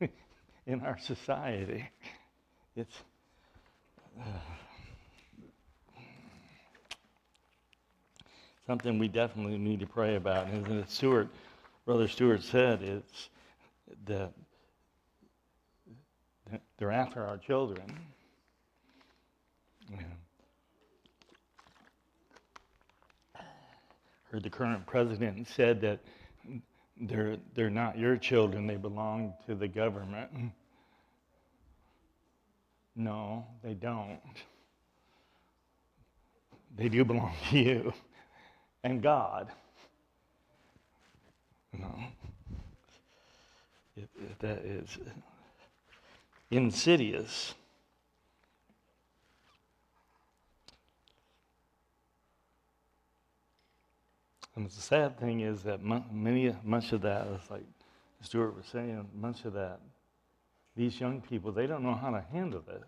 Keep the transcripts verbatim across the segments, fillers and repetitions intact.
in our society. It's uh, something we definitely need to pray about. And as Stuart, Brother Stewart said, it's the they're after our children. Yeah. Heard the current president said that they're they're not your children; they belong to the government. No, they don't. They do belong to you and God. No, it, it, that is insidious. And the sad thing is that many, much of that, is like Stuart was saying, much of that, these young people, they don't know how to handle this.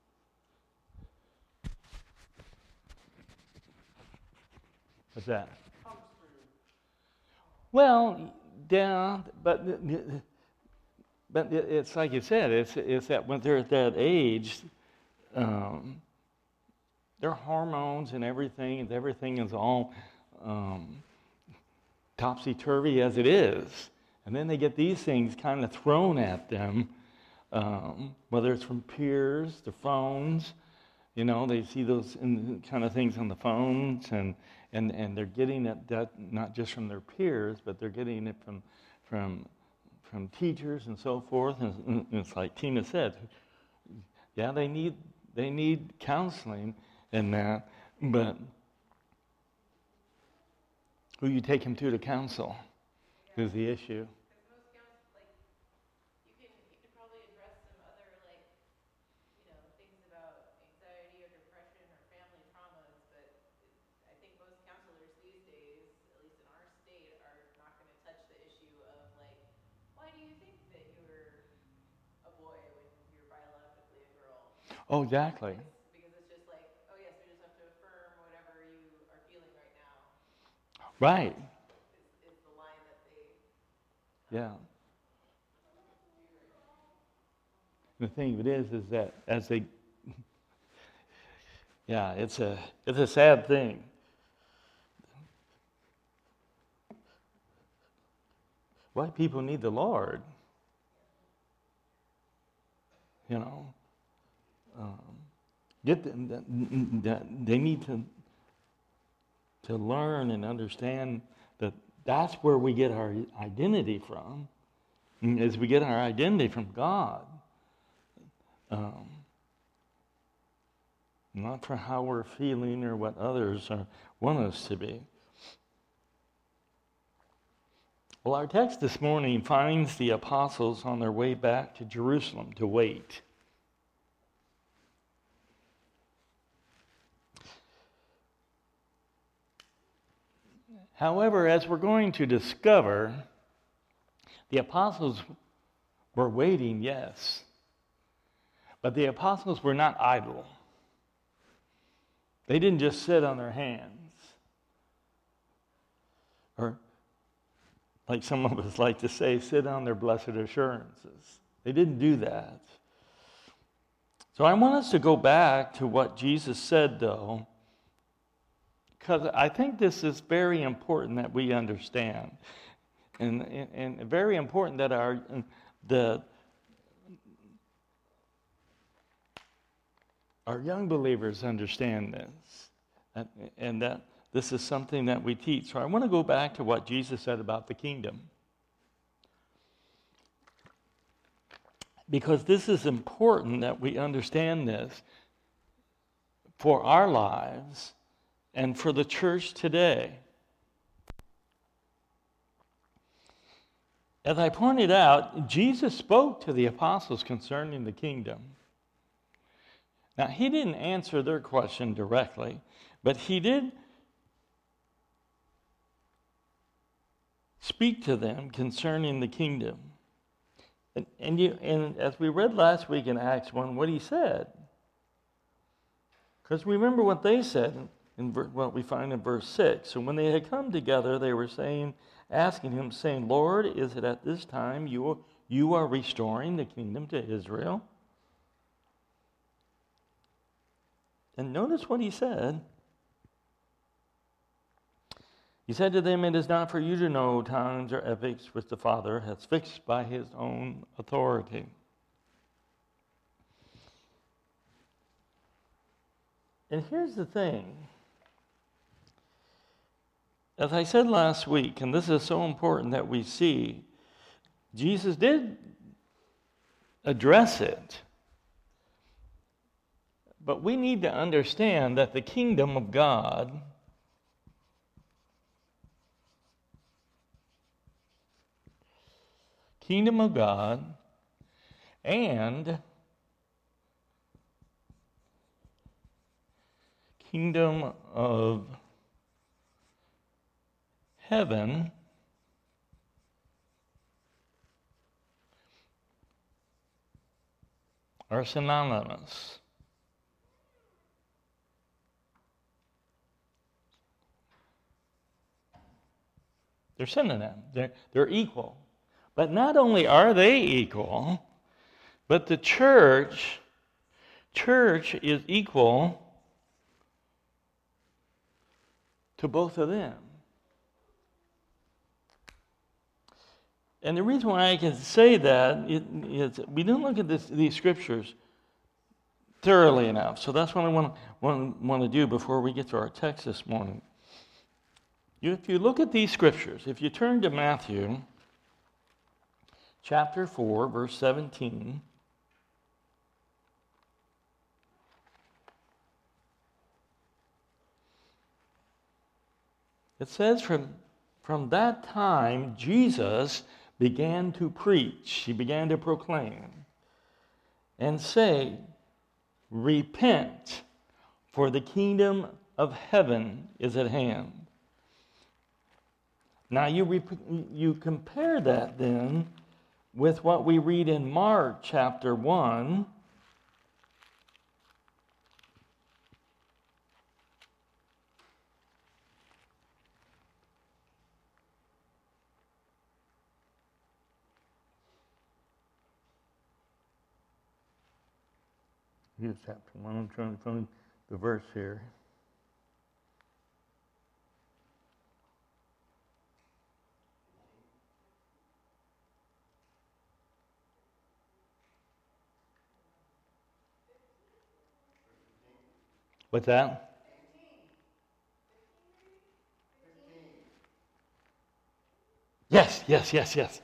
What's that? Well, yeah, but but it's like you said, it's it's that when they're at that age, um, their hormones and everything, and everything is all um, topsy-turvy as it is. And then they get these things kind of thrown at them, um, whether it's from peers, the phones, you know, they see those in, kind of things on the phones, and, and, and they're getting it that not just from their peers, but they're getting it from from from teachers and so forth. And it's like Tina said, yeah, they need they need counseling and that, but who you take them to to counsel yeah. is the issue. Because most counsel, like, you can you can probably address some other, like, you know, things about anxiety or depression or family traumas, but it, I think most counselors these days, at least in our state, are not going to touch the issue of, like, why do you think that you were a boy when you're biologically a girl? Oh, exactly. Because it's just like, oh yes, we just have to affirm whatever you are feeling right now. Right. Is, is the line that they... Yeah. The thing of it is, is that as they, yeah, it's a it's a sad thing. Why people need the Lord, you know, um, get them. That they need to to learn and understand that that's where we get our identity from. Is we get our identity from God, um, not for how we're feeling or what others are, want us to be. Well, our text this morning finds the apostles on their way back to Jerusalem to wait. However, as we're going to discover, the apostles were waiting, yes, but the apostles were not idle. They didn't just sit on their hands, or like some of us like to say, sit on their blessed assurances. They didn't do that. So I want us to go back to what Jesus said, though, because I think this is very important that we understand, and, and, and very important that our the our young believers understand this, and, and that this is something that we teach. So I want to go back to what Jesus said about the kingdom, because this is important that we understand this for our lives and for the church today. As I pointed out, Jesus spoke to the apostles concerning the kingdom. Now, he didn't answer their question directly, but he did speak to them concerning the kingdom. And, and, you, and as we read last week in Acts one, what he said. Because remember what they said in, in ver, what we find in verse six. So when they had come together, they were saying, asking him, saying, Lord, is it at this time you will, you are restoring the kingdom to Israel? And notice what he said. He said to them, it is not for you to know times or epochs which the Father has fixed by his own authority. And here's the thing. As I said last week, and this is so important that we see, Jesus did address it. But we need to understand that the kingdom of God kingdom of God and kingdom of heaven are synonymous. They're synonyms. They're, they're equal. But not only are they equal, but the church, church is equal to both of them. And the reason why I can say that is we didn't look at this, these scriptures thoroughly enough. So that's what I want, want, want to do before we get to our text this morning. You, if you look at these scriptures, if you turn to Matthew chapter four, verse seventeen, it says from, from that time Jesus began to preach, he began to proclaim and say, repent, for the kingdom of heaven is at hand. Now you, rep- you compare that then with what we read in Mark chapter one. Here's chapter one. I'm trying to find the verse here. What's that? Yes, yes, yes, yes.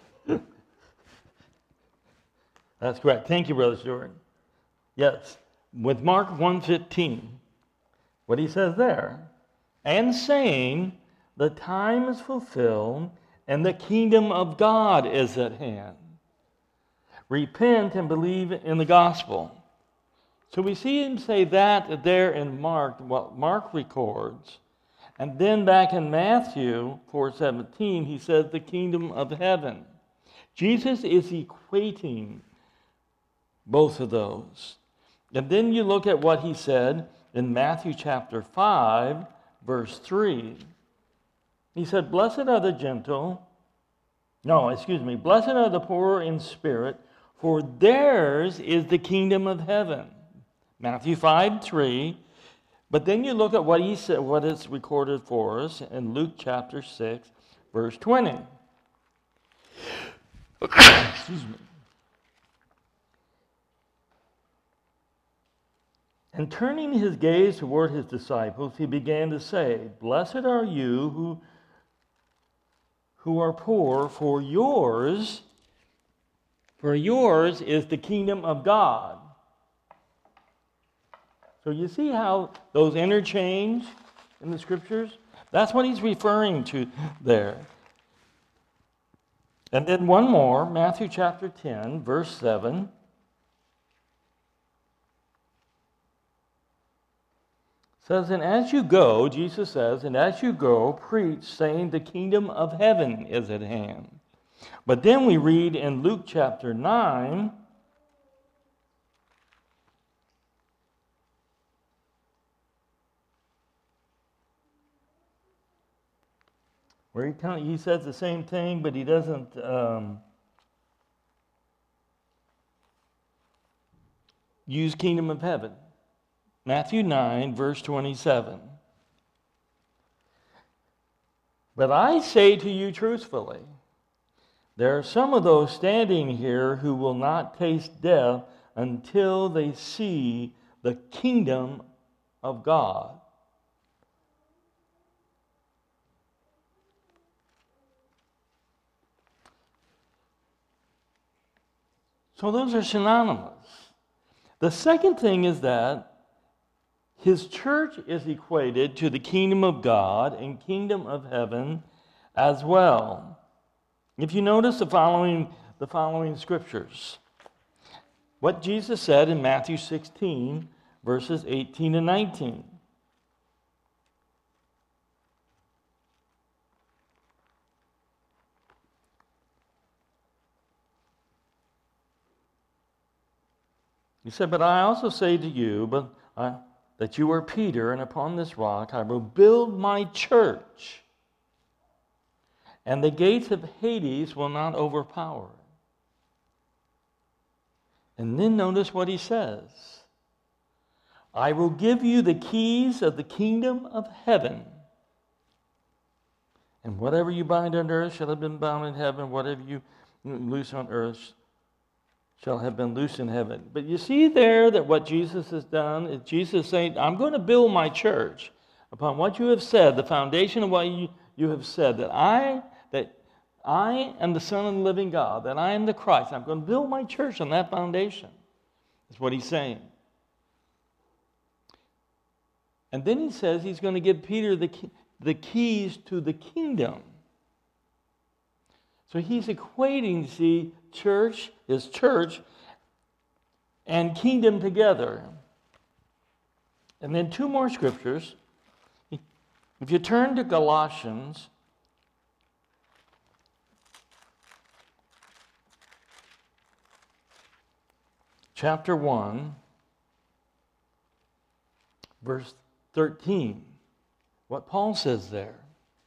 That's correct. Thank you, Brother Stewart. Yes. With Mark one fifteen, what he says there, and saying, the time is fulfilled and the kingdom of God is at hand. Repent and believe in the gospel. So we see him say that there in Mark, what Mark records. And then back in Matthew four seventeen, he says the kingdom of heaven. Jesus is equating both of those. And then you look at what he said in Matthew chapter five, verse three. He said, blessed are the gentle, no, excuse me, blessed are the poor in spirit, for theirs is the kingdom of heaven. Matthew five three. But then you look at what he said, what is recorded for us in Luke chapter six, verse twenty. Excuse me. And turning his gaze toward his disciples, he began to say, blessed are you who, who are poor, for yours, for yours is the kingdom of God. So you see how those interchange in the scriptures? That's what he's referring to there. And then one more, Matthew chapter ten, verse seven. Says, and as you go, Jesus says, and as you go, preach, saying the kingdom of heaven is at hand. But then we read in Luke chapter nine, where he, kind of, he says the same thing, but he doesn't, um, use kingdom of heaven. Matthew nine, verse twenty-seven. But I say to you truthfully, there are some of those standing here who will not taste death until they see the kingdom of God. So those are synonymous. The second thing is that his church is equated to the kingdom of God and kingdom of heaven as well. If you notice the following, the following scriptures, what Jesus said in Matthew sixteen, verses eighteen and nineteen. He said, but I also say to you, but uh, that you are Peter, and upon this rock I will build my church, and the gates of Hades will not overpower it. And then notice what he says. I will give you the keys of the kingdom of heaven. And whatever you bind on earth shall have been bound in heaven. Whatever you loose on earth shall have been loosed in heaven. But you see there that what Jesus has done is Jesus saying, I'm going to build my church upon what you have said, the foundation of what you, you have said, that I that I am the Son of the living God, that I am the Christ. I'm going to build my church on that foundation. That's what he's saying. And then he says he's going to give Peter the, the keys to the kingdom. So he's equating, see, church is church and kingdom together. And then two more scriptures. If you turn to Galatians chapter one, verse thirteen, what Paul says there.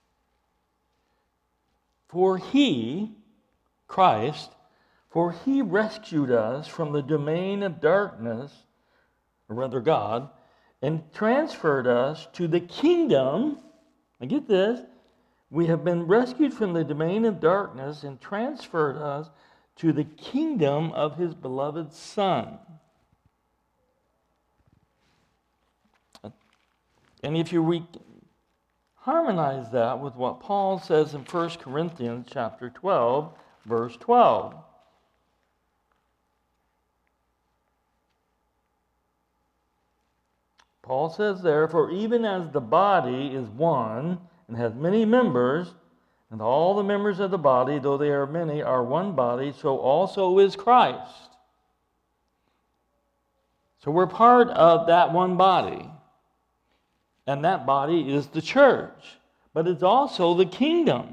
For he, Christ, for he rescued us from the domain of darkness, or rather God, and transferred us to the kingdom. Now get this, we have been rescued from the domain of darkness and transferred us to the kingdom of his beloved Son. And if you re- harmonize that with what Paul says in First Corinthians chapter twelve, verse twelve. Paul says there, for even as the body is one and has many members, and all the members of the body, though they are many, are one body, so also is Christ. So we're part of that one body. And that body is the church. But it's also the kingdom.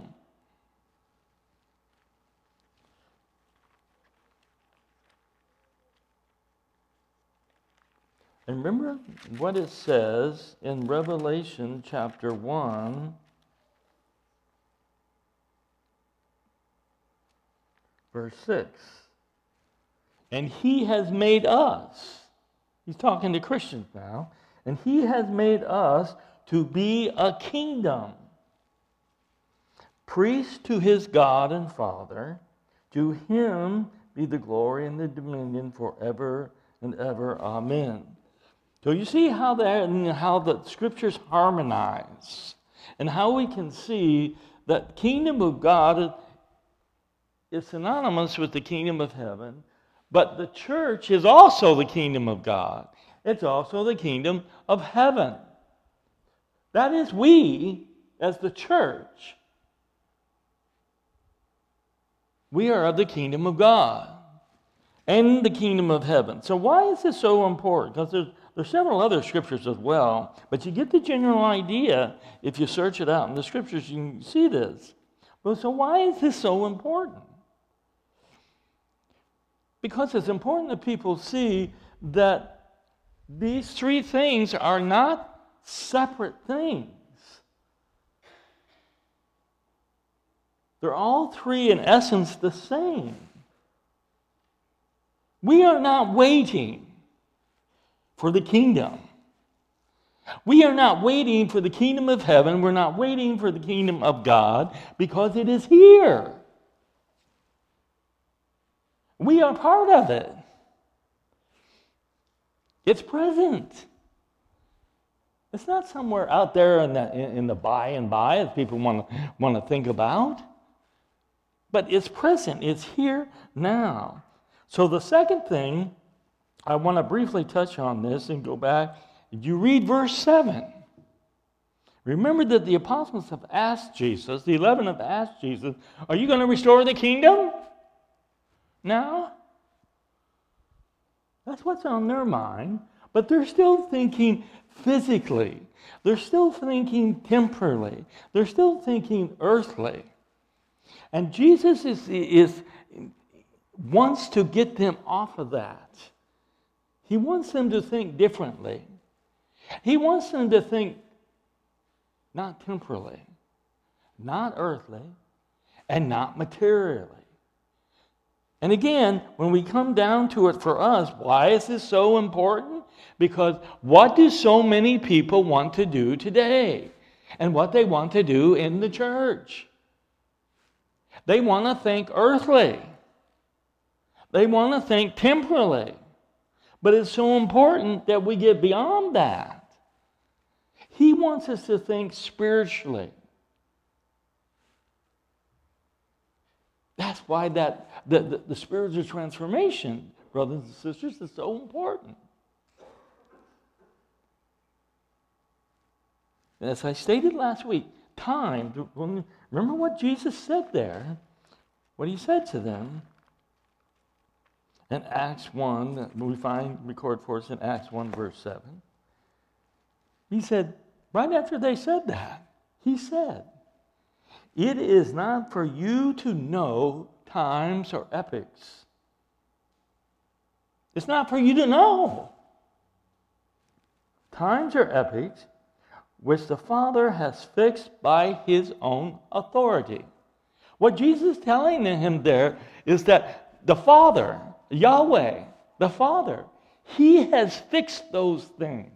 And remember what it says in Revelation chapter one, verse six. And he has made us, he's talking to Christians now, and he has made us to be a kingdom, priests to his God and Father. To him be the glory and the dominion forever and ever. Amen. So you see how that, how the scriptures harmonize, and how we can see that kingdom of God is synonymous with the kingdom of heaven, but the church is also the kingdom of God. It's also the kingdom of heaven. That is, we, as the church, we are of the kingdom of God and the kingdom of heaven. So why is this so important? Because there's, there's several other scriptures as well, but you get the general idea if you search it out in the scriptures, you can see this. But so why is this so important? Because it's important that people see that these three things are not separate things. They're all three, in essence, the same. We are not waiting for the kingdom. We are not waiting for the kingdom of heaven. We're not waiting for the kingdom of God because it is here. We are part of it. It's present. It's not somewhere out there in the, in the by and by, as people want to, want to think about. But it's present. It's here now. So the second thing, I want to briefly touch on this and go back. You read verse seven. Remember that the apostles have asked Jesus, the eleven have asked Jesus, are you going to restore the kingdom now? That's what's on their mind. But they're still thinking physically. They're still thinking temporally. They're still thinking earthly. And Jesus is, is wants to get them off of that. He wants them to think differently. He wants them to think not temporally, not earthly, and not materially. And again, when we come down to it for us, why is this so important? Because what do so many people want to do today? And what they want to do in the church? They want to think earthly. They want to think temporally. But it's so important that we get beyond that. He wants us to think spiritually. That's why that the, the, the spiritual transformation, brothers and sisters, is so important. As I stated last week, time, remember what Jesus said there, what he said to them in Acts one, that we find record for us in Acts one, verse seven. He said, right after they said that, he said, it is not for you to know times or epochs. It's not for you to know times or epochs which the Father has fixed by his own authority. What Jesus is telling him there is that the Father, Yahweh, the Father, he has fixed those things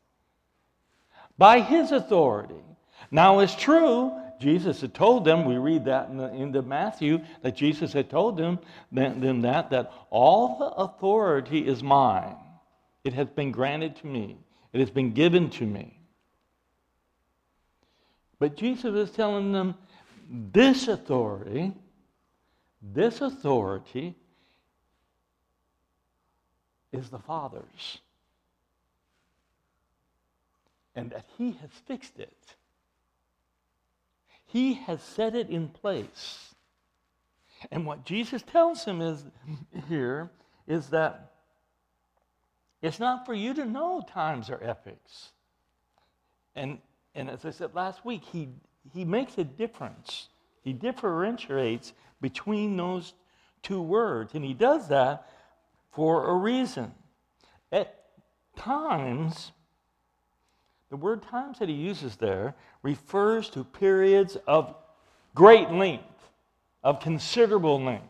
by his authority. Now it's true, Jesus had told them, we read that in the end of Matthew, that Jesus had told them, them that, that all the authority is mine. It has been granted to me. It has been given to me. But Jesus is telling them, this authority, this authority is the Father's. And that he has fixed it. He has set it in place. And what Jesus tells him is here is that it's not for you to know times or epochs. And and as I said last week, he he makes a difference. He differentiates between those two words. And he does that for a reason. At times, the word times that he uses there refers to periods of great length, of considerable length.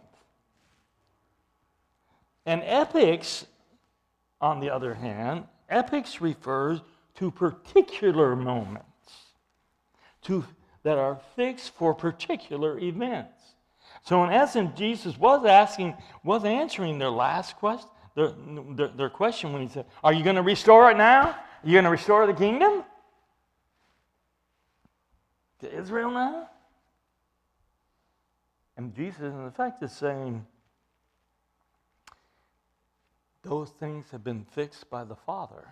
And epochs, on the other hand, epochs refers to particular moments to, that are fixed for particular events. So in essence, Jesus was asking, was answering their last question, their, their, their question when he said, are you going to restore it now? Are you going to restore the kingdom to Israel now? And Jesus, in effect, is saying, those things have been fixed by the Father,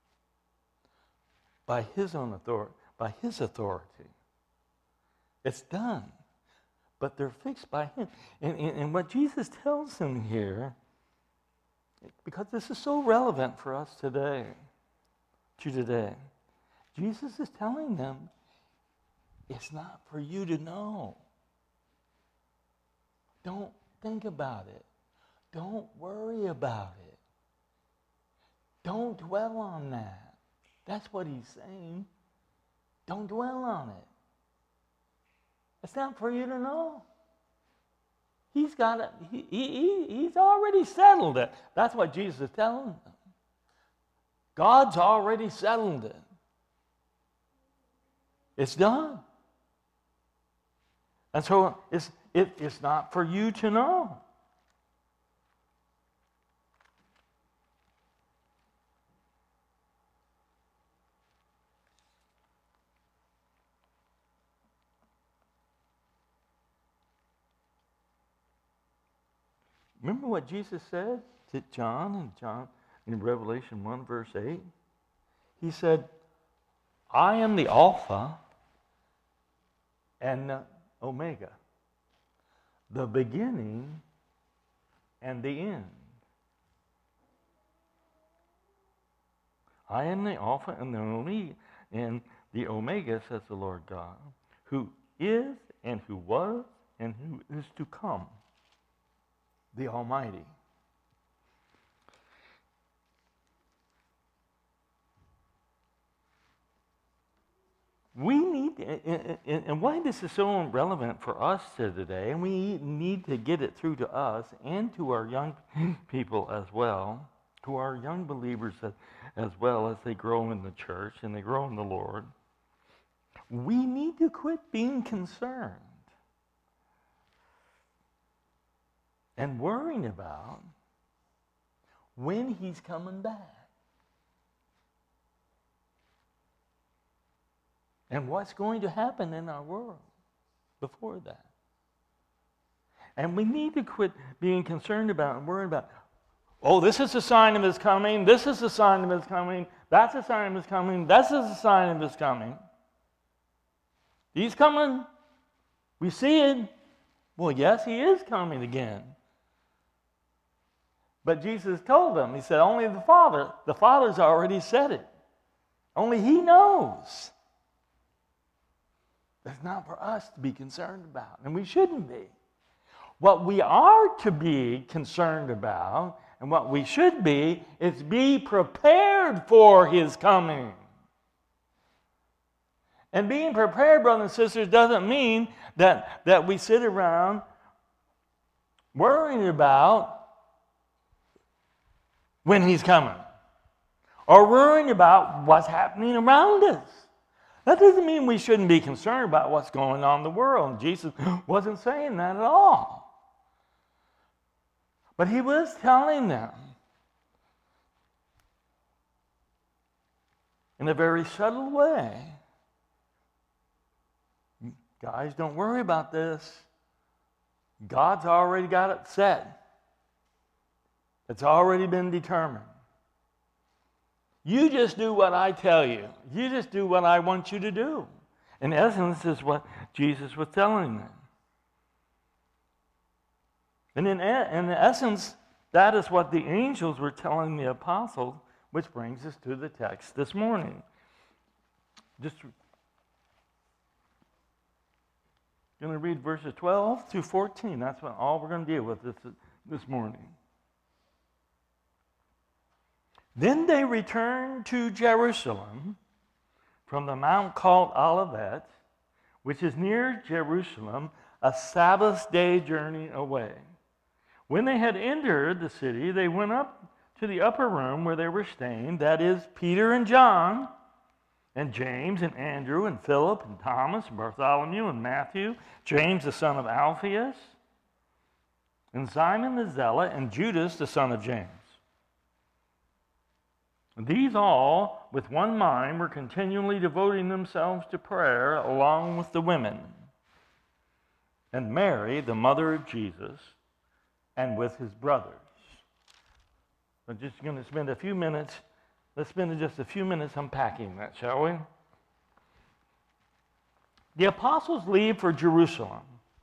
by his own authority, by his authority. It's done. But they're fixed by him. And, and, and what Jesus tells them here, because this is so relevant for us today, to today, Jesus is telling them, it's not for you to know. Don't think about it. Don't worry about it. Don't dwell on that. That's what he's saying. Don't dwell on it. It's not for you to know. He's got it. He, he, he's already settled it. That's what Jesus is telling them. God's already settled it. It's done. And so it's, it, it's not for you to know. Remember what Jesus said to John in John in Revelation one, verse eight? He said, I am the Alpha and the Omega, the beginning and the end. I am the Alpha and the Omega, and the Omega, says the Lord God, who is and who was and who is to come, the Almighty. We need, and why this is so relevant for us today, and we need to get it through to us and to our young people as well, to our young believers as well as they grow in the church and they grow in the Lord. We need to quit being concerned and worrying about when He's coming back. And what's going to happen in our world before that. And we need to quit being concerned about and worried about, oh, this is a sign of His coming, this is a sign of His coming, that's a sign of His coming, this is a sign of His coming. He's coming. We see it. Well, yes, He is coming again. But Jesus told them, He said, only the Father, the Father's already said it. Only He knows. That's not for us to be concerned about, and we shouldn't be. What we are to be concerned about, and what we should be, is be prepared for His coming. And being prepared, brothers and sisters, doesn't mean that, that we sit around worrying about when He's coming, or worrying about what's happening around us. That doesn't mean we shouldn't be concerned about what's going on in the world. Jesus wasn't saying that at all. But He was telling them in a very subtle way, guys, don't worry about this. God's already got it set. It's already been determined. You just do what I tell you. You just do what I want you to do. In essence, is what Jesus was telling them. And in, in essence, that is what the angels were telling the apostles, which brings us to the text this morning. Just going to read verses twelve through fourteen. That's what all we're going to deal with this, this morning. Then they returned to Jerusalem from the mount called Olivet, which is near Jerusalem, a Sabbath day journey away. When they had entered the city, they went up to the upper room where they were staying, that is, Peter and John, and James and Andrew and Philip and Thomas and Bartholomew and Matthew, James the son of Alphaeus, and Simon the Zealot, and Judas the son of James. These all, with one mind, were continually devoting themselves to prayer along with the women, and Mary, the mother of Jesus, and with his brothers. I'm just going to spend a few minutes, let's spend just a few minutes unpacking that, shall we? The apostles leave for Jerusalem.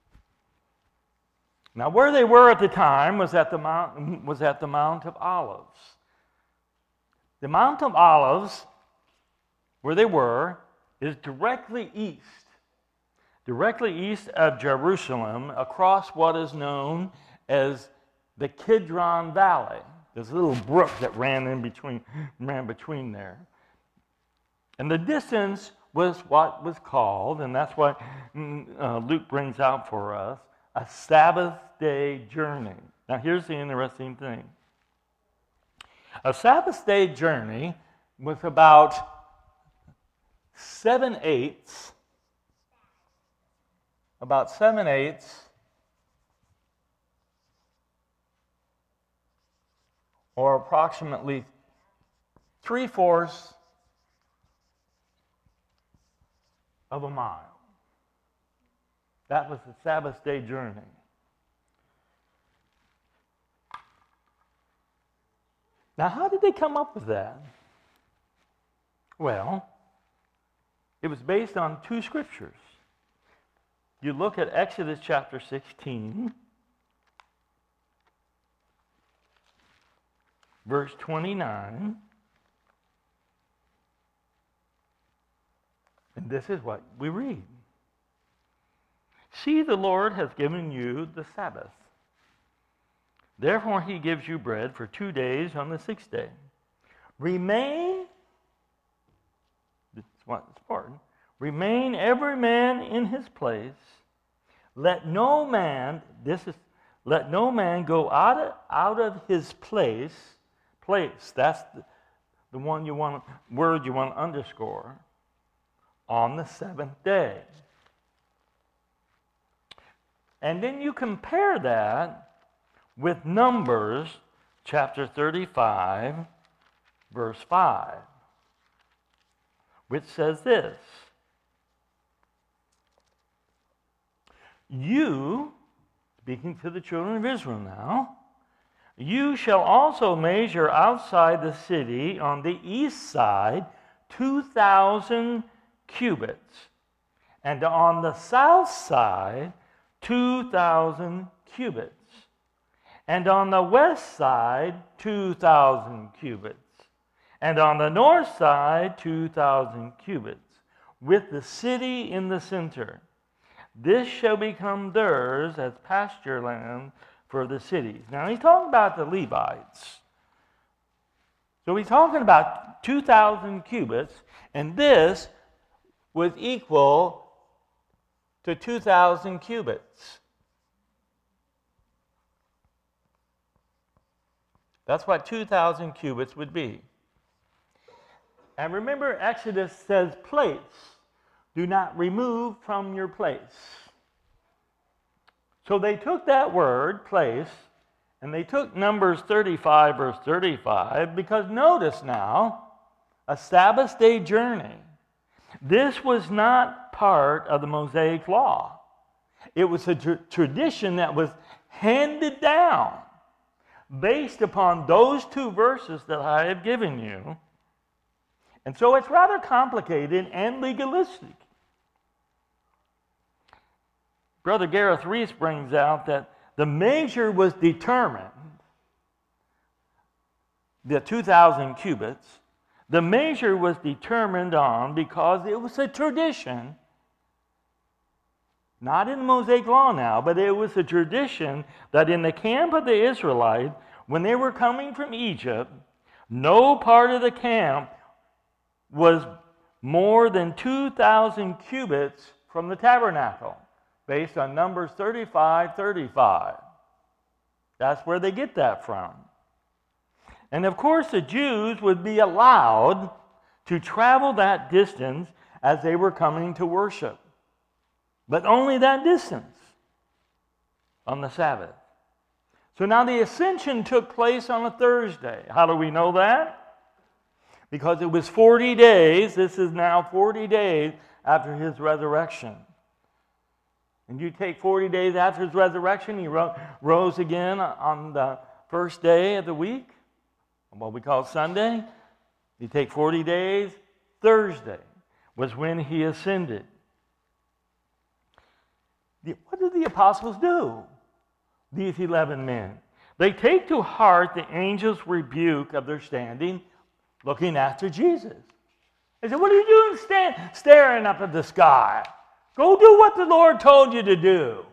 Now, where they were at the time was at the Mount, was at the Mount of Olives. The Mount of Olives, where they were, is directly east, directly east of Jerusalem, across what is known as the Kidron Valley. There's a little brook that ran in between, ran between there. And the distance was what was called, and that's what uh, Luke brings out for us, a Sabbath day journey. Now here's the interesting thing. A Sabbath day journey was about seven eighths, about seven eighths, or approximately three fourths of a mile. That was the Sabbath day journey. Now, how did they come up with that? Well, it was based on two scriptures. You look at Exodus chapter sixteen, verse twenty-nine, and this is what we read. See, the Lord has given you the Sabbath. Therefore he gives you bread for two days on the sixth day. Remain, this is what's important, remain every man in his place. Let no man, this is, let no man go out of, out of his place. Place, that's the, the one you want, word you want to underscore, on the seventh day. And then you compare that with Numbers chapter thirty-five, verse five, which says this. You, speaking to the children of Israel now, you shall also measure outside the city on the east side two thousand cubits, and on the south side two thousand cubits, and on the west side two thousand cubits, and on the north side two thousand cubits, with the city in the center. This shall become theirs as pasture land for the cities. Now he's talking about the Levites. So he's talking about two thousand cubits, and this was equal to two thousand cubits. That's what two thousand cubits would be. And remember, Exodus says place. Do not remove from your place. So they took that word, place, and they took Numbers thirty-five, verse thirty-five, because notice now, a Sabbath day journey. This was not part of the Mosaic law. It was a tr- tradition that was handed down based upon those two verses that I have given you. And so it's rather complicated and legalistic. Brother Gareth Reese brings out that the measure was determined, the two thousand cubits, the measure was determined on because it was a tradition, not in the Mosaic law now, but it was a tradition that in the camp of the Israelites, when they were coming from Egypt, no part of the camp was more than two thousand cubits from the tabernacle, based on Numbers thirty-five, thirty-five. That's where they get that from. And of course, the Jews would be allowed to travel that distance as they were coming to worship, but only that distance on the Sabbath. So now the ascension took place on a Thursday. How do we know that? Because it was forty days, this is now forty days after his resurrection. And you take forty days after his resurrection, he ro- rose again on the first day of the week, what we call Sunday. You take forty days, Thursday was when he ascended. The, what did the apostles do? These eleven men. They take to heart the angel's rebuke of their standing, looking after Jesus. They said, what are you doing stand, staring up at the sky? Go do what the Lord told you to do.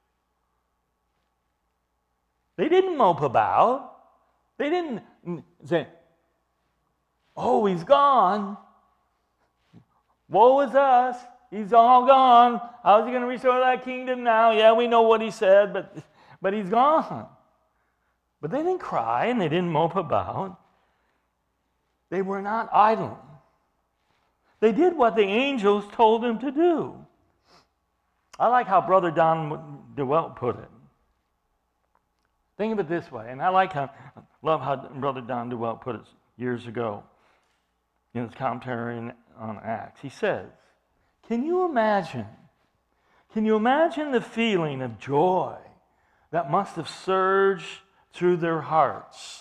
They didn't mope about. They didn't say, oh, he's gone. Woe is us. He's all gone. How's he going to restore that kingdom now? Yeah, we know what he said, but, but he's gone. But they didn't cry and they didn't mope about. They were not idle. They did what the angels told them to do. I like how Brother Don DeWelt put it. Think of it this way, and I like how, love how Brother Don DeWelt put it years ago in his commentary on Acts. He says, can you imagine, can you imagine the feeling of joy that must have surged through their hearts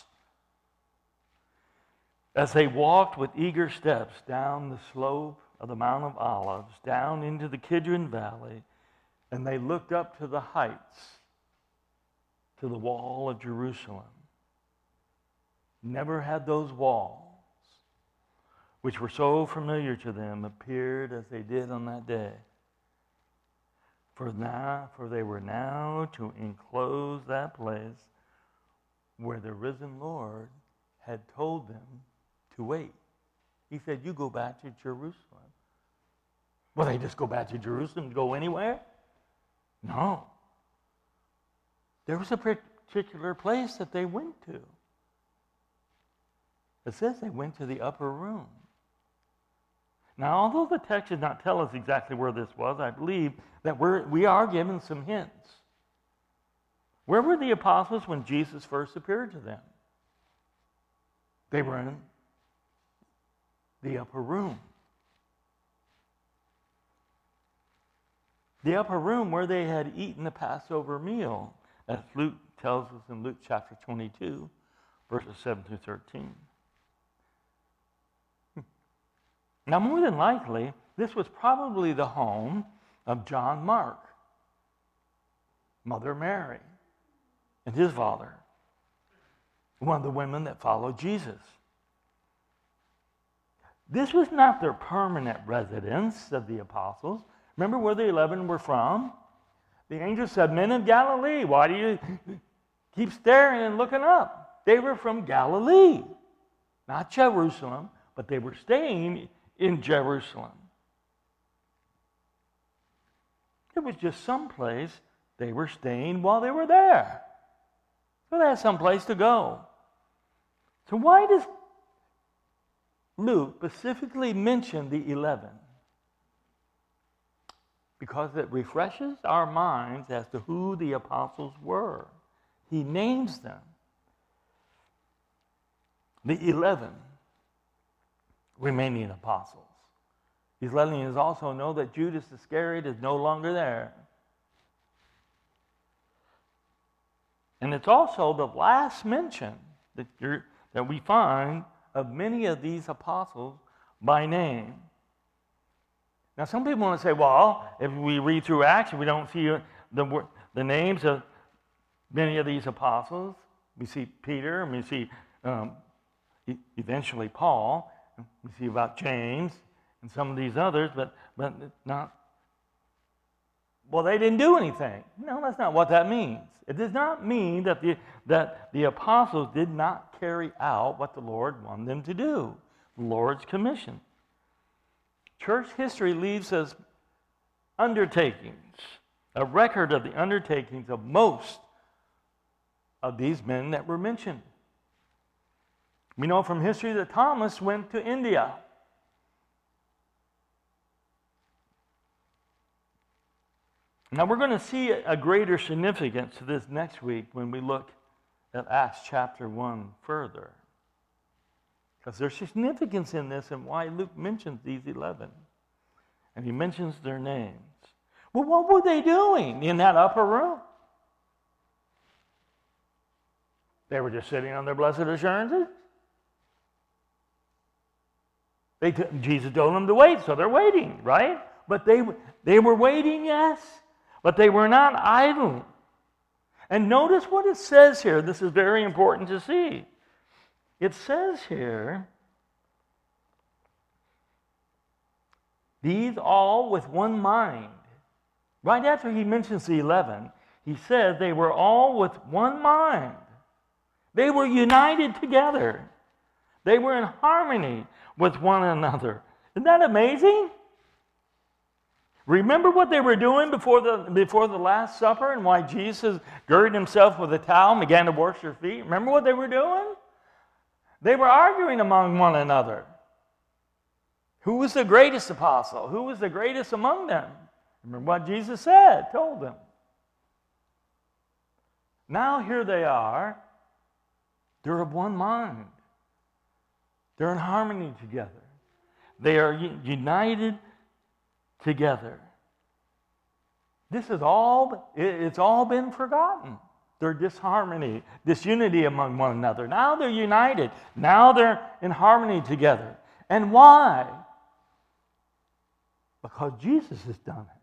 as they walked with eager steps down the slope of the Mount of Olives, down into the Kidron Valley, and they looked up to the heights, to the wall of Jerusalem. Never had those walls, which were so familiar to them, appeared as they did on that day. For now, for they were now to enclose that place where the risen Lord had told them to wait. He said, you go back to Jerusalem. Well, they just go back to Jerusalem, go anywhere? No. There was a particular place that they went to. It says they went to the upper room. Now, although the text does not tell us exactly where this was, I believe that we're, we are given some hints. Where were the apostles when Jesus first appeared to them? They were in the upper room. The upper room where they had eaten the Passover meal, as Luke tells us in Luke chapter twenty-two, verses seven through thirteen. Now, more than likely, this was probably the home of John Mark, Mother Mary, and his father, one of the women that followed Jesus. This was not their permanent residence of the apostles. Remember where the eleven were from? The angel said, men of Galilee, why do you keep staring and looking up? They were from Galilee, not Jerusalem, but they were staying in Jerusalem. It was just someplace they were staying while they were there. So they had someplace to go. So why does Luke specifically mention the eleven? Because it refreshes our minds as to who the apostles were. He names them. The eleven remaining apostles. He's letting us also know that Judas Iscariot is no longer there. And it's also the last mention that, you're, that we find of many of these apostles by name. Now, some people want to say, well, if we read through Acts, we don't see the, the names of many of these apostles. We see Peter, and we see um, eventually Paul. We see about James and some of these others, but, but not, well, they didn't do anything. No, that's not what that means. It does not mean that the, that the apostles did not carry out what the Lord wanted them to do, the Lord's commission. Church history leaves us undertakings, a record of the undertakings of most of these men that were mentioned. We know from history that Thomas went to India. Now we're going to see a greater significance to this next week when we look at Acts chapter one further. Because there's significance in this and why Luke mentions these eleven. And he mentions their names. Well, what were they doing in that upper room? They were just sitting on their blessed assurances. They t- Jesus told them to wait, so they're waiting, right? But they, they were waiting, yes, but they were not idle. And notice what it says here. This is very important to see. It says here, these all with one mind. Right after he mentions the eleven, he says they were all with one mind. They were united together. They were in harmony with one another. Isn't that amazing? Remember what they were doing before the, before the Last Supper and why Jesus girded himself with a towel and began to wash their feet? Remember what they were doing? They were arguing among one another. Who was the greatest apostle? Who was the greatest among them? Remember what Jesus said, told them. Now here they are. They're of one mind. They're in harmony together. They are united together. This is all, it's all been forgotten. Their disharmony, disunity among one another. Now they're united. Now they're in harmony together. And why? Because Jesus has done it.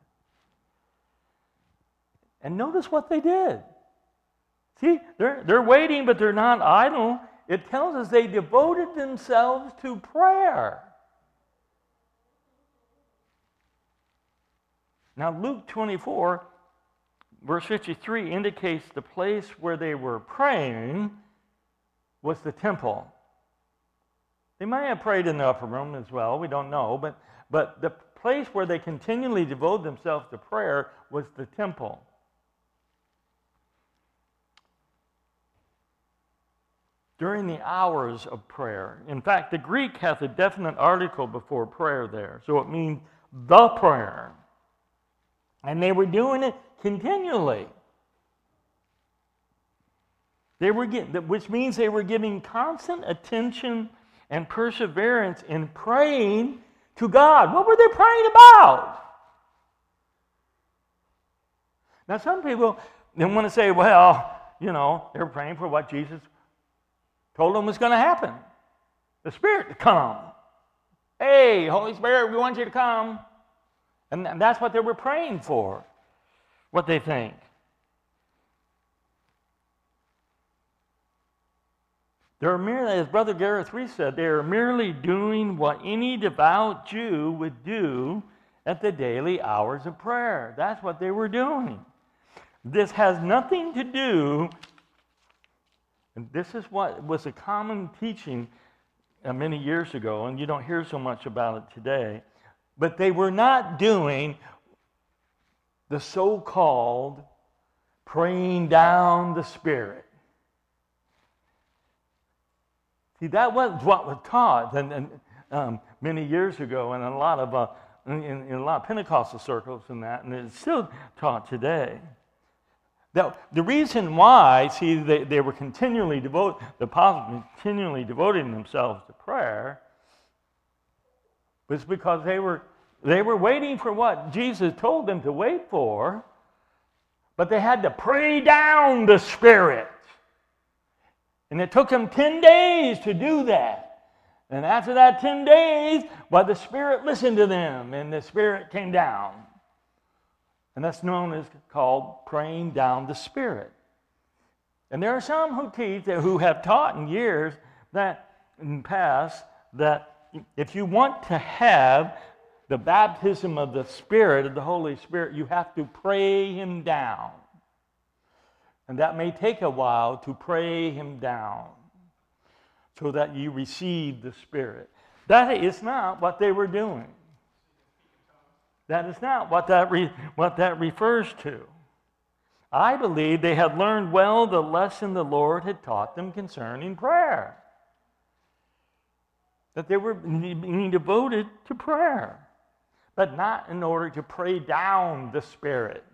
And notice what they did. See, they're, they're waiting, but they're not idle. It tells us they devoted themselves to prayer. Now, Luke twenty-four, verse fifty-three, indicates the place where they were praying was the temple. They might have prayed in the upper room as well, we don't know, but, but the place where they continually devoted themselves to prayer was the temple. During the hours of prayer. In fact, the Greek has a definite article before prayer there, so it means the prayer. And they were doing it continually. They were getting, which means they were giving constant attention and perseverance in praying to God. What were they praying about? Now, some people they want to say, well, you know, they were praying for what Jesus told them was going to happen. The Spirit to come. Hey, Holy Spirit, we want you to come. And that's what they were praying for, what they think. They're merely, as Brother Gareth Reese said, they are merely doing what any devout Jew would do at the daily hours of prayer. That's what they were doing. This has nothing to do, and this is what was a common teaching uh, many years ago, and you don't hear so much about it today. But they were not doing the so-called praying down the Spirit. See, that was what was taught and, and, um, many years ago, and a lot of uh, in, in a lot of Pentecostal circles and that, and it's still taught today. Now, the reason why, see, they, they were continually devoted, the apostles continually devoting themselves to prayer, was because they were they were waiting for what Jesus told them to wait for, but they had to pray down the Spirit. And it took them ten days to do that. And after that ten days, well, the Spirit listened to them, and the Spirit came down. And that's known as called praying down the Spirit. And there are some who teach, who have taught in years that in the past, that if you want to have the baptism of the Spirit, of the Holy Spirit, you have to pray Him down. And that may take a while to pray Him down so that you receive the Spirit. That is not what they were doing. That is not what that, re, what that refers to. I believe they had learned well the lesson the Lord had taught them concerning prayer. That they were being devoted to prayer, but not in order to pray down the Spirit.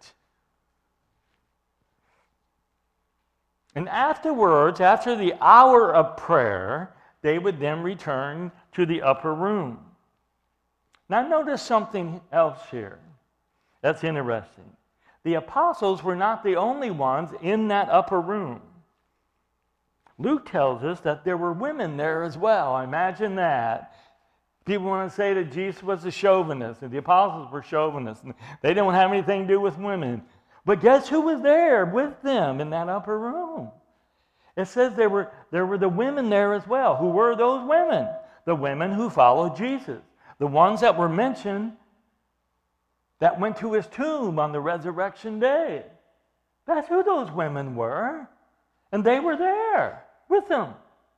And afterwards, after the hour of prayer, they would then return to the upper room. Now notice something else here that's interesting. The apostles were not the only ones in that upper room. Luke tells us that there were women there as well. Imagine that. People want to say that Jesus was a chauvinist and the apostles were chauvinists. And they didn't have anything to do with women. But guess who was there with them in that upper room? It says there were, there were the women there as well. Who were those women? The women who followed Jesus. The ones that were mentioned that went to his tomb on the resurrection day. That's who those women were. And they were there with him.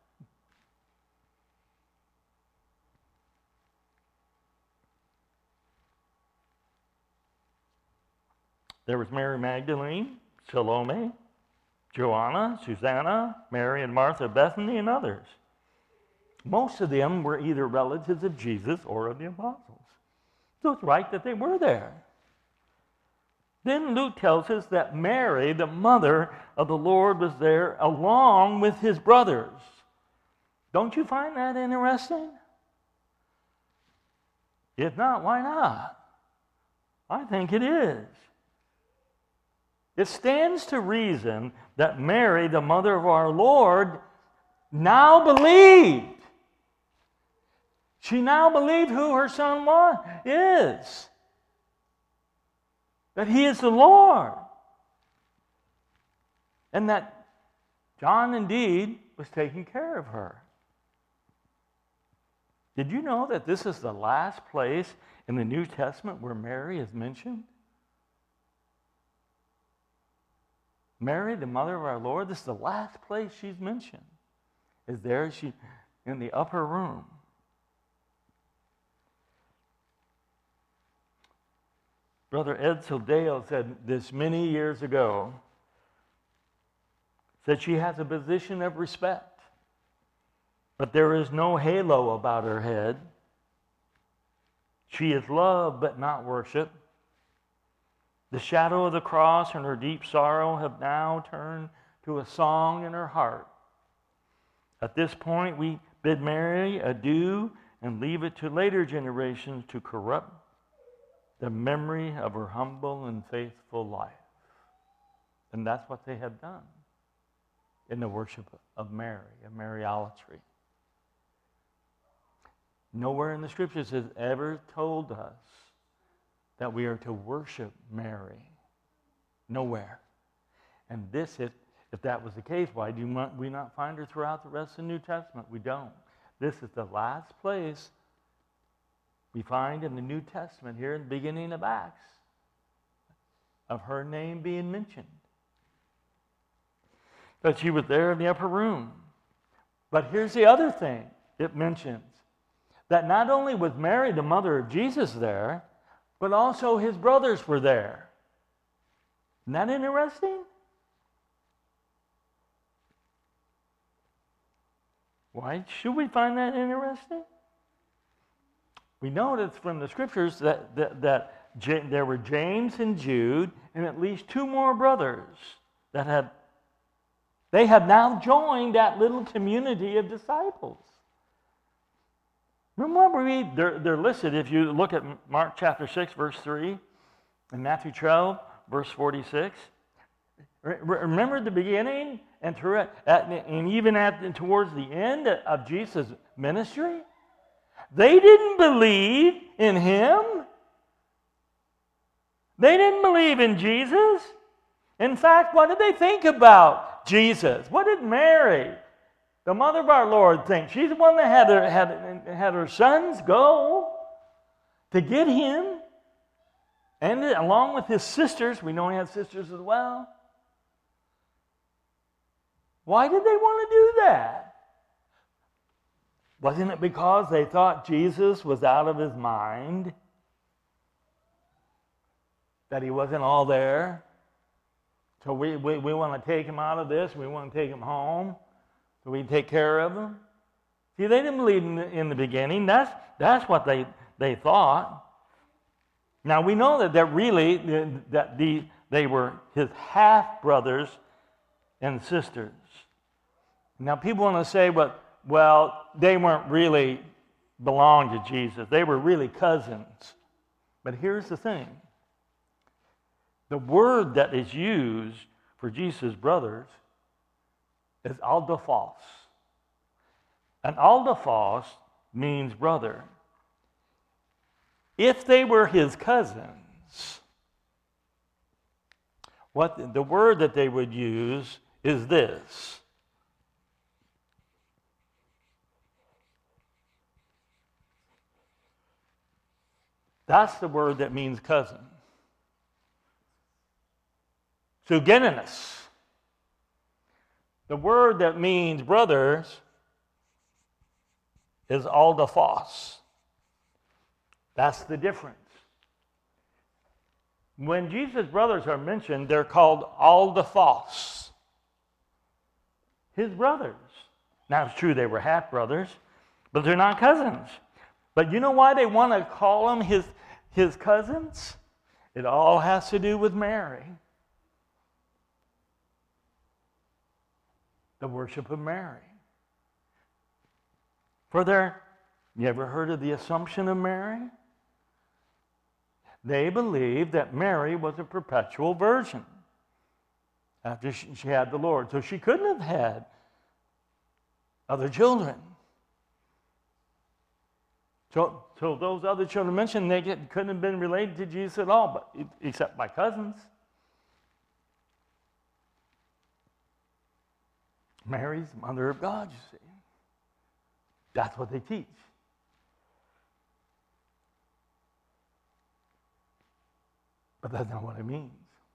There was Mary Magdalene, Salome, Joanna, Susanna, Mary and Martha, Bethany, and others. Most of them were either relatives of Jesus or of the apostles. So it's right that they were there. Then Luke tells us that Mary, the mother of the Lord, was there along with his brothers. Don't you find that interesting? If not, why not? I think it is. It stands to reason that Mary, the mother of our Lord, now believed. She now believed who her son was, is. That he is the Lord. And that John indeed was taking care of her. Did you know that this is the last place in the New Testament where Mary is mentioned? Mary, the mother of our Lord, this is the last place she's mentioned. Is there she in the upper room. Brother Ed Soldeo said this many years ago, said she has a position of respect, but there is no halo about her head. She is loved but not worshiped. The shadow of the cross and her deep sorrow have now turned to a song in her heart. At this point, we bid Mary adieu and leave it to later generations to corrupt the memory of her humble and faithful life. And that's what they have done in the worship of Mary, of Mariolatry. Nowhere in the Scriptures has ever told us that we are to worship Mary. Nowhere. And this, if, if that was the case, why do we not find her throughout the rest of the New Testament? We don't. This is the last place we find in the New Testament, here in the beginning of Acts, of her name being mentioned. That she was there in the upper room. But here's the other thing it mentions. That not only was Mary, the mother of Jesus, there, but also his brothers were there. Isn't that interesting? Why should we find that interesting? We notice from the Scriptures that, that, that J- there were James and Jude and at least two more brothers that had, they have now joined that little community of disciples. Remember, we, they're, they're listed, if you look at Mark chapter six, verse three, and Matthew twelve, verse forty-six. Remember the beginning and, through, at, and even at, towards the end of Jesus' ministry? They didn't believe in him. They didn't believe in Jesus. In fact, what did they think about Jesus? What did Mary, the mother of our Lord, think? She's the one that had her, had, had her sons go to get him. And along with his sisters, we know he had sisters as well. Why did they want to do that? Wasn't it because they thought Jesus was out of his mind? That he wasn't all there? So we, we, we want to take him out of this, we want to take him home, so we can take care of him? See, they didn't believe in the, in the beginning. That's, that's what they, they thought. Now we know that, that really that the, they were his half-brothers and sisters. Now people want to say, well, well, they weren't really belonged to Jesus. They were really cousins. But here's the thing. The word that is used for Jesus' brothers is aldophos. And aldophos means brother. If they were his cousins, what the word that they would use is this. That's the word that means cousin. Sugeninas. The word that means brothers is aldophos. That's the difference. When Jesus' brothers are mentioned, they're called aldophos. His brothers. Now it's true they were half brothers, But they're not cousins. But you know why they want to call them his, his cousins? It all has to do with Mary. The worship of Mary. For their, you ever heard of the Assumption of Mary? They believed that Mary was a perpetual virgin after she, she had the Lord. So she couldn't have had other children. So, so those other children mentioned, they get, couldn't have been related to Jesus at all, but except by cousins. Mary's mother of God, you see. That's what they teach. But that's not what it means.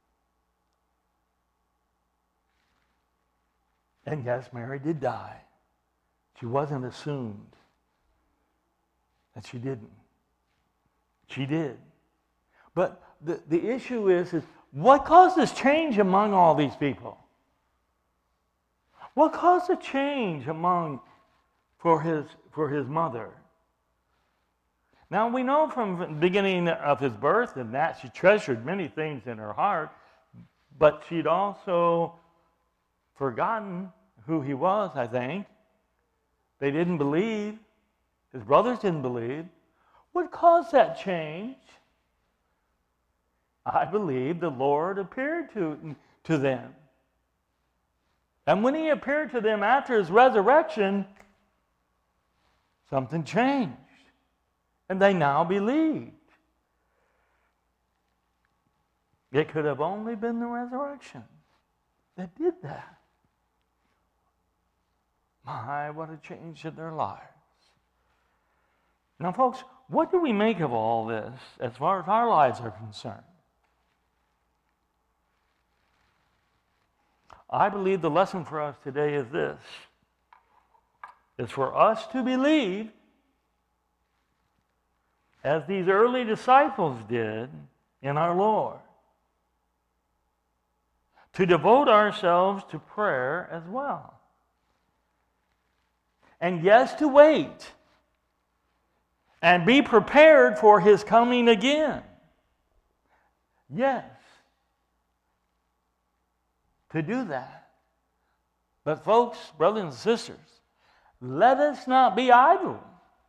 And yes, Mary did die. She wasn't assumed that she didn't. She did. But the, the issue is, is what caused this change among all these people? What caused a change among for his for his mother? Now we know from the beginning of his birth and that she treasured many things in her heart, but she'd also forgotten who he was, I think. They didn't believe. His brothers didn't believe. What caused that change? I believe the Lord appeared to, to them. And when he appeared to them after his resurrection, something changed. And they now believed. It could have only been the resurrection that did that. My, what a change in their lives. Now, folks, what do we make of all this as far as our lives are concerned? I believe the lesson for us today is this. It's for us to believe, as these early disciples did, in our Lord. To devote ourselves to prayer as well. And yes, to wait. And be prepared for his coming again. Yes. To do that. But folks, brothers and sisters, let us not be idle.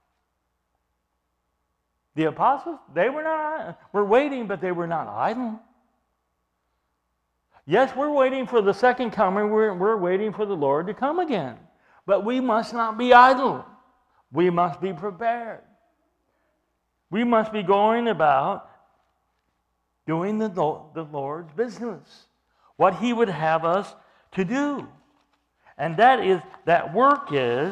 The apostles, they were not, were waiting, but they were not idle. Yes, we're waiting for the second coming. We're, we're waiting for the Lord to come again. But we must not be idle. We must be prepared. We must be going about doing the, the Lord's business. What he would have us to do. And that is, that work is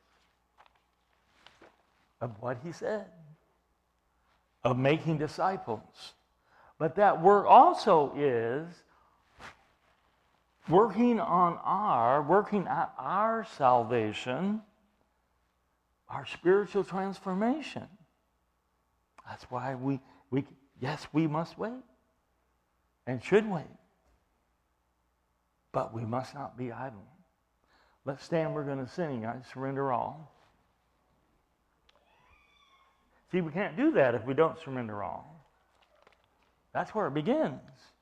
of what he said. Of making disciples. But that work also is working on our, working at our salvation, our spiritual transformation. That's why we, we, yes, we must wait and should wait. But we must not be idle. Let's stand, we're going to sing, I surrender all. See, we can't do that if we don't surrender all. That's where it begins.